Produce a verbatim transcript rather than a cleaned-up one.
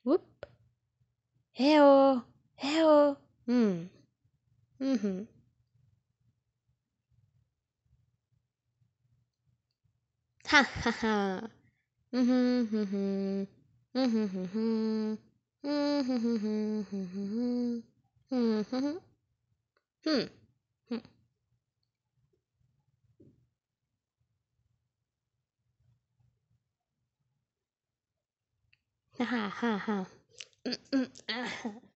Whoop. Heo. Heo. Hmm. Mm-hmm. Ha ha ha. Mm-hmm. Mm-hmm. Mm-hmm. Mm-hmm. Mm-hmm. Hmm. Hmm. Ha ha ha. Mm-mm.